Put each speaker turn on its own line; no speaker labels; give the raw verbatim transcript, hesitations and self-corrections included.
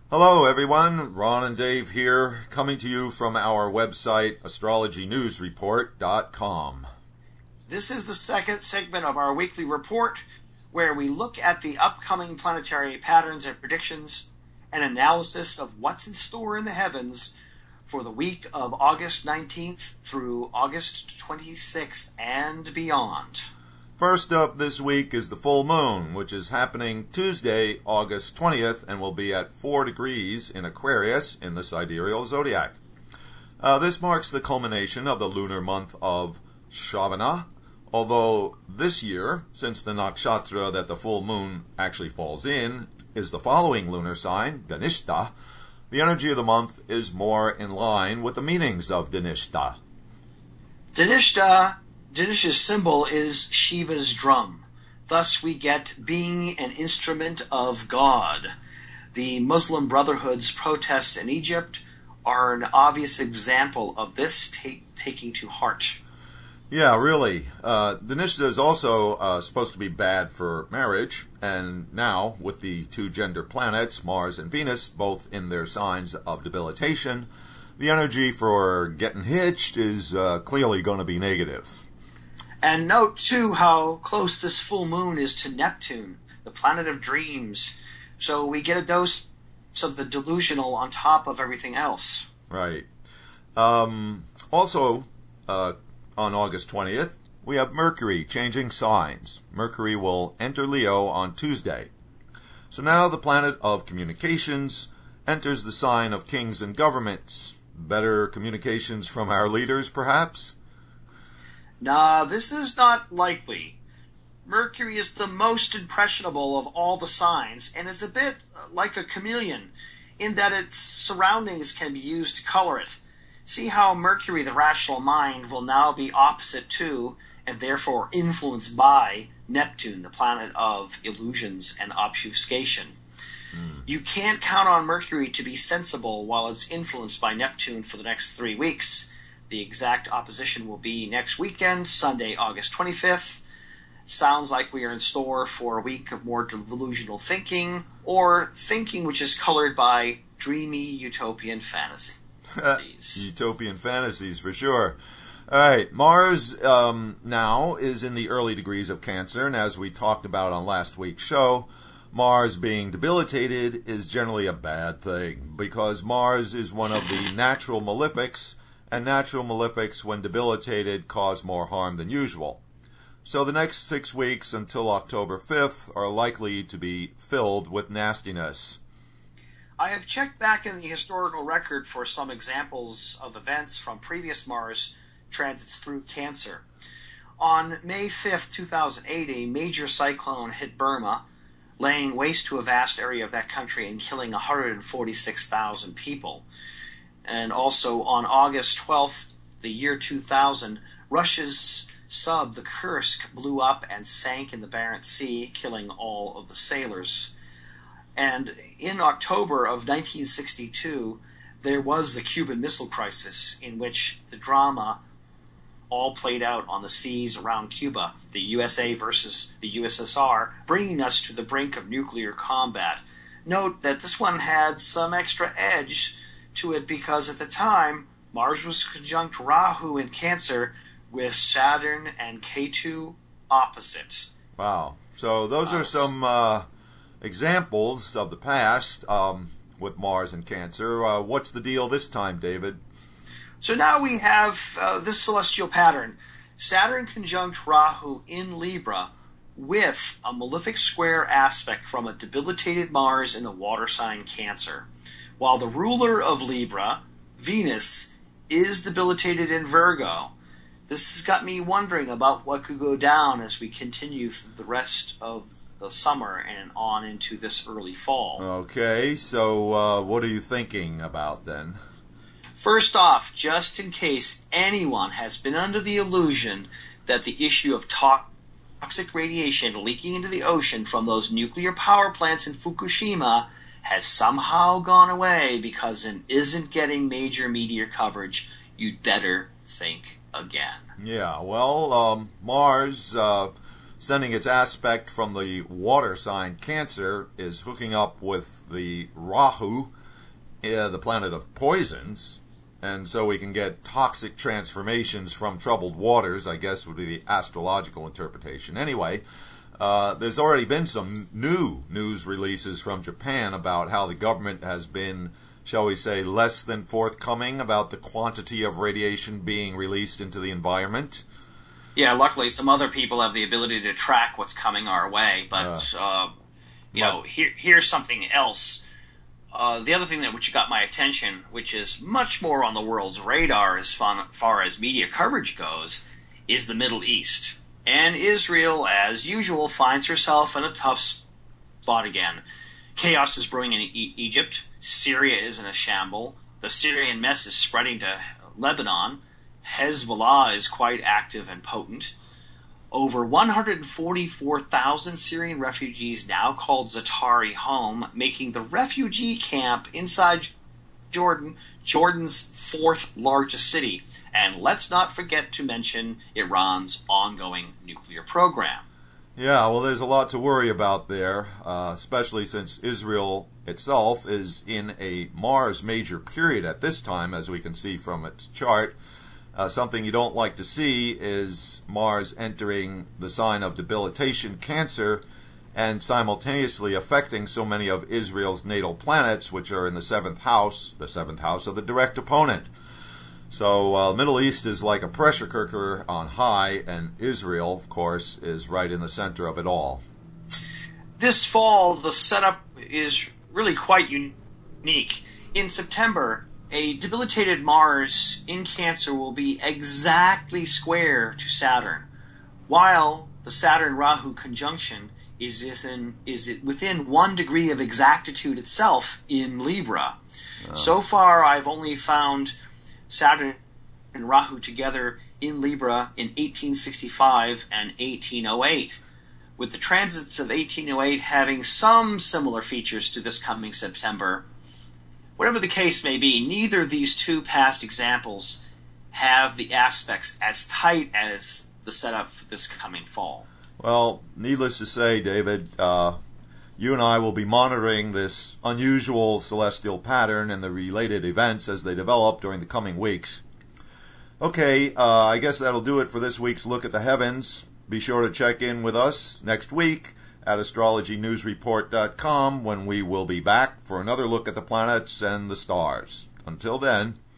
Hello everyone, Ron and Dave here, coming to you from our website, astrology news report dot com.
This is the second segment of our weekly report, where we look at the upcoming planetary patterns and predictions, and analysis of what's in store in the heavens for the week of August nineteenth through August twenty-sixth and beyond.
First up this week is the full moon, which is happening Tuesday, August twentieth, and will be at four degrees in Aquarius in the sidereal zodiac. Uh, this marks the culmination of the lunar month of Shravana, although this year, since the nakshatra that the full moon actually falls in is the following lunar sign, Dhanishta, the energy of the month is more in line with the meanings of Dhanishta.
Dhanishta Dinesh's symbol is Shiva's drum. Thus we get being an instrument of God. The Muslim Brotherhood's protests in Egypt are an obvious example of this take, taking to heart.
Yeah, really. Uh, Dhanishta is also uh, supposed to be bad for marriage, and now, with the two gender planets, Mars and Venus, both in their signs of debilitation, the energy for getting hitched is uh, clearly going to be negative.
And note, too, how close this full moon is to Neptune, the planet of dreams. So we get a dose of the delusional on top of everything else.
Right. Um, also, uh, on August twentieth, we have Mercury changing signs. Mercury will enter Leo on Tuesday. So now the planet of communications enters the sign of kings and governments. Better communications from our leaders, perhaps?
Nah, this is not likely. Mercury is the most impressionable of all the signs, and is a bit like a chameleon, in that its surroundings can be used to color it. See how Mercury, the rational mind, will now be opposite to, and therefore influenced by, Neptune, the planet of illusions and obfuscation. Mm. You can't count on Mercury to be sensible while it's influenced by Neptune for the next three weeks. The exact opposition will be next weekend, Sunday, August twenty-fifth. Sounds like we are in store for a week of more delusional thinking, or thinking which is colored by dreamy utopian fantasy.
Utopian fantasies, for sure. All right, Mars um, now is in the early degrees of Cancer, and as we talked about on last week's show, Mars being debilitated is generally a bad thing, because Mars is one of the natural malefics, and natural malefics, when debilitated, cause more harm than usual. So the next six weeks until October fifth are likely to be filled with nastiness.
I have checked back in the historical record for some examples of events from previous Mars transits through Cancer. On May fifth, two thousand eight, a major cyclone hit Burma, laying waste to a vast area of that country and killing one hundred forty-six thousand people. And also on August twelfth, the year two thousand, Russia's sub, the Kursk, blew up and sank in the Barents Sea, killing all of the sailors. And in October of nineteen sixty-two, there was the Cuban Missile Crisis, in which the drama all played out on the seas around Cuba, the U S A versus the U S S R, bringing us to the brink of nuclear combat. Note that this one had some extra edge to it because at the time, Mars was conjunct Rahu in Cancer with Saturn and Ketu opposite.
Wow. So those are some uh, examples of the past um, with Mars and Cancer. Uh, what's the deal this time, David?
So now we have uh, this celestial pattern. Saturn conjunct Rahu in Libra with a malefic square aspect from a debilitated Mars in the water sign Cancer, while the ruler of Libra, Venus, is debilitated in Virgo. This has got me wondering about what could go down as we continue through the rest of the summer and on into this early fall.
Okay, so uh, what are you thinking about then?
First off, just in case anyone has been under the illusion that the issue of toxic radiation leaking into the ocean from those nuclear power plants in Fukushima has somehow gone away because it isn't getting major media coverage, you'd better think again.
Yeah, well, um, Mars, uh, sending its aspect from the water sign Cancer, is hooking up with the Rahu uh, the planet of poisons, and so we can get toxic transformations from troubled waters, I guess would be the astrological interpretation. Anyway, uh, there's already been some new news releases from Japan about how the government has been, shall we say, less than forthcoming about the quantity of radiation being released into the environment.
Yeah, luckily some other people have the ability to track what's coming our way, but, uh, uh, you know, here, here's something else. Uh, the other thing that which got my attention, which is much more on the world's radar as far as media coverage goes, is the Middle East. And Israel, as usual, finds herself in a tough spot again. Chaos is brewing in e- Egypt. Syria is in a shamble. The Syrian mess is spreading to Lebanon. Hezbollah is quite active and potent. Over one hundred forty-four thousand Syrian refugees now called Zaatari home, making the refugee camp inside Jordan Jordan's fourth largest city. And let's not forget to mention Iran's ongoing nuclear program.
Yeah, well, there's a lot to worry about there, uh, especially since Israel itself is in a Mars major period at this time, as we can see from its chart. Uh, something you don't like to see is Mars entering the sign of debilitation, Cancer, and simultaneously affecting so many of Israel's natal planets, which are in the seventh house, the seventh house of the direct opponent. So uh, Middle East is like a pressure cooker on high, and Israel, of course, is right in the center of it all.
This fall, the setup is really quite unique. In September, a debilitated Mars in Cancer will be exactly square to Saturn, while the Saturn-Rahu conjunction is within, is within one degree of exactitude itself in Libra. Oh. So far, I've only found Saturn and Rahu together in Libra in eighteen sixty-five and eighteen oh eight, with the transits of eighteen oh eight having some similar features to this coming September. Whatever the case may be, neither of these two past examples have the aspects as tight as the setup for this coming fall.
Well, needless to say, David, uh, you and I will be monitoring this unusual celestial pattern and the related events as they develop during the coming weeks. Okay, uh, I guess that'll do it for this week's Look at the Heavens. Be sure to check in with us next week at astrology news report dot com when we will be back for another look at the planets and the stars. Until then,